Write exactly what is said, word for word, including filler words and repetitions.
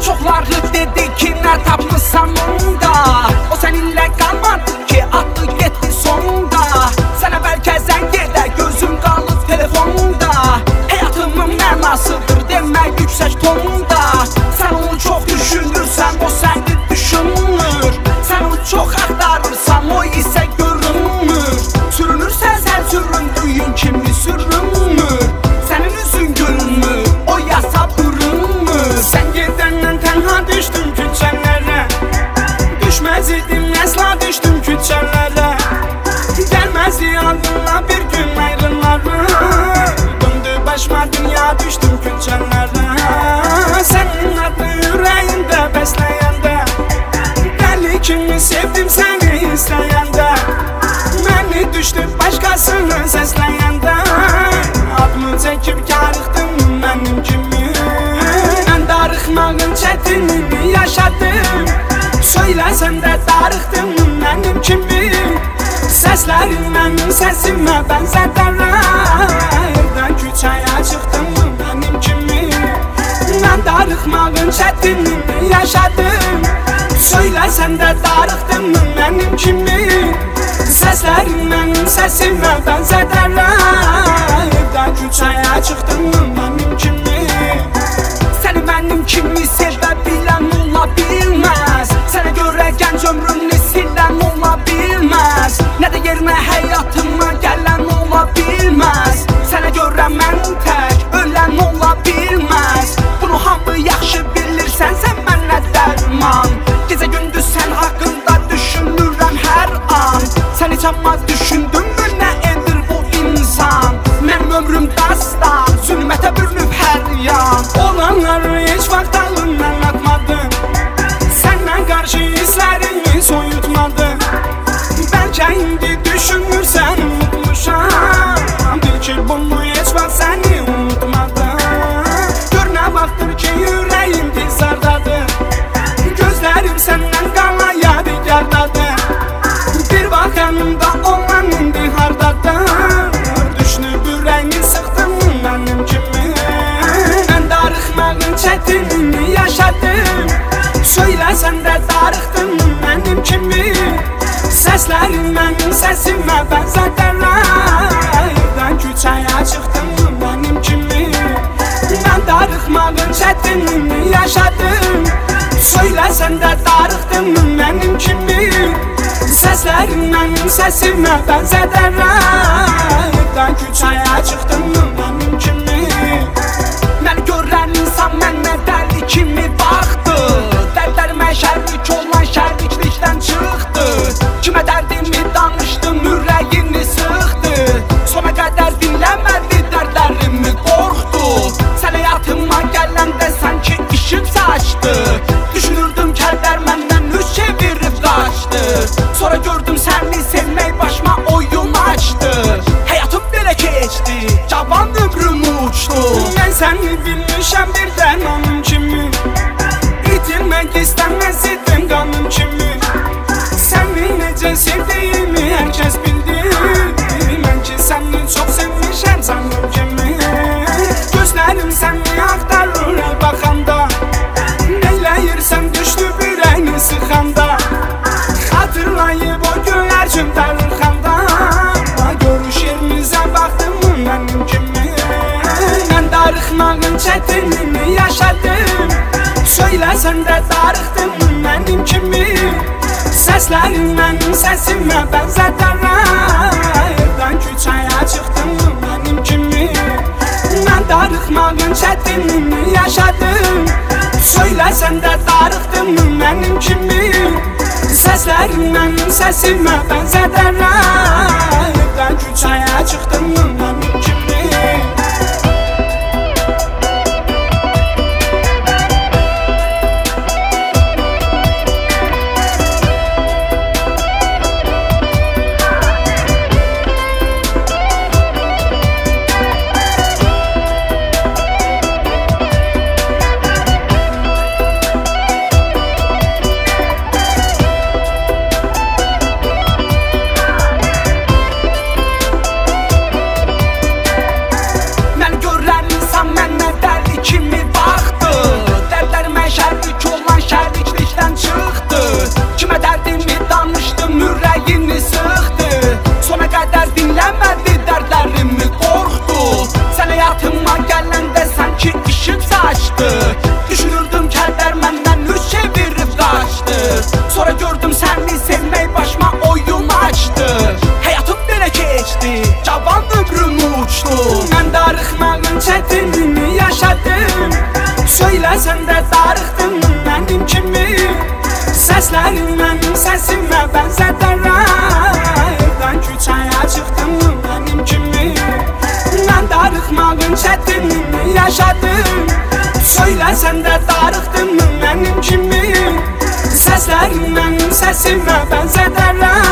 çoxları dedi ki nə tapmışsan onda. O səninlə qalmadı ki atdı getdi sonda. Sənə bəlkə zəng edə gözüm qalıb telefonda. Həyatımın mənasıdır demək yüksək tonda. Sən onu çox düşünürsən, o səni düşünmür. Sən onu çox axtarırsan, o isə görünmür. Sürünürsən sən süründüyün kimi sürünmür. Sənin üzün gülmür, o yasa bürünmür. Sən gedəndən tənha düşdüm küçələrə. Düşməz idim əsla düşdüm küçələrə. Gəlməzdi ağlına bir gün ayrılarım. Döndü başıma dünya düşdüm küçələrə. Sənin adlı ürəyində bəsləyəndə. Dəli kimi sevdim səni istəyəndə. Məni düşdü başqasını səsləyəndə. Adımı çəkib karıxdım mənim kimi. Mən darıxmağın çətinini yaşadım. Söyləsən də darıxdım mənim kimi. Səslərin mənim səsimə bənzədərlər. Evdən küçəyə çıxdım mənim kimi. Mən darıxmağın çətinini yaşadım. Söyləsən də darıxdım mənim kimi. Səslərin mənim səsimə bənzədərlər. Evdən küçəyə çıxdım mənim kimi. Səni mənim kimi sevə bilən ola bilməz. Sənə görə gənc ömrünü silən ola bilməz. Nə də yerinə həyatıma gələn ola bilməz. Sənə görə mən tək ölən ola bilməz. Bunu hamı yaxşı bilirsən, sən mənə dərman. Gecə gündüz sən haqqında düşünürəm hər an. Sən heç amma düşündünmü nə edir bu insan? Mənim ömrüm dastan, zülmətə bürünüb hər yan. Olanları heç vaxt ağlımdan atmadım. Səndən qarşı hisslərimi soyutmadım. Bəlkə indi düşünürsən unutmuşam. Bil ki bunu heç vaxt səni unutmadım. Gör nə vaxtdır ki ürəyim dizardadır. Gözlərim səndən qalaya digardadır. Bir vaxt yanımda olan indi hardadır. Düşünüb ürəyini sıxdım mənim kimi. Mən darıxmağın çətinini yaşadım. Söyləsən də darıxdım mənim kimi. Səslərin mənim səsimə bənzədərlər. Evdən küçəyə çıxdım mənim kimi. Mən darıxmağın çətinini yaşadım. Söyləsən də darıxdım mənim kimi. Səslərin mənim səsimə bənzədərlər. Evdən küçəyə çıxdım mənim kimi. Məni görən insan mənə dəli kimi baxdı. Dərdlərimə şərrik olan şərriklikdən çıxdı. Kimə dərdimi danışdım, ürəyini sıxdı. Sona qədər dinləmədi, dərdlərimi qorxdu. Sən həyatıma gələndə sanki işim saçdı. Düşünürdüm kəllər məndən üz çevirib qaçdı. Sonra gördüm səni sevmək başıma oyun açdı. Həyatım belə keçdi, cavan ömrüm uçdu. Mən səni bilmişəm birdən onun kimi. İtirmək istəməz idim qanım kimi. Səni necə sevdiyimi hər kəs bildi. Mən ki səni çox sevmişəm sandım kimi. Gözlərim səni axtarır əl baxanda. Neyləyirsən düşdü ürəyini sıxanda. Xatırlayıb o günlər üçün darıxanda. Görüş yerimizə baxdım mənim kimi. Mən darıxmağın çətinini yaşadım. Söyləsən də darıxdım mənim kimi. Səslərin mənim səsimə bənzədərlər. Evdən küçəyə çıxdım mənim kimi. Mən darıxmağın çətinini yaşadım. Söyləsən də darıxdım mənim kimi. Səslərin mənim səsimə bənzədərlər. Evdən küçəyə çıxdım mənim kimi. dinləmədi dərdlərimi qorxdu. Sən həyatıma gələndə sanki işıq saçdı. Düşünürdüm kəllər məndən üz çevirib qaçdı. Sonra gördüm səni sevmək başıma oyun açdı. Həyatım belə keçdi, cavan ömrüm uçdu. Mən darıxmağın çətinini yaşadım. Söyləsən də darıxdın mənim kimi. Səslərin mənim səsimə bənzədərək. Evdən küçəyə çıxdım mənim kimi. Mən darıxmağın çətinini yaşadım. Söyləsən də darıxdın mənim kimi. Səslərin mənim səsimə bənzədərək.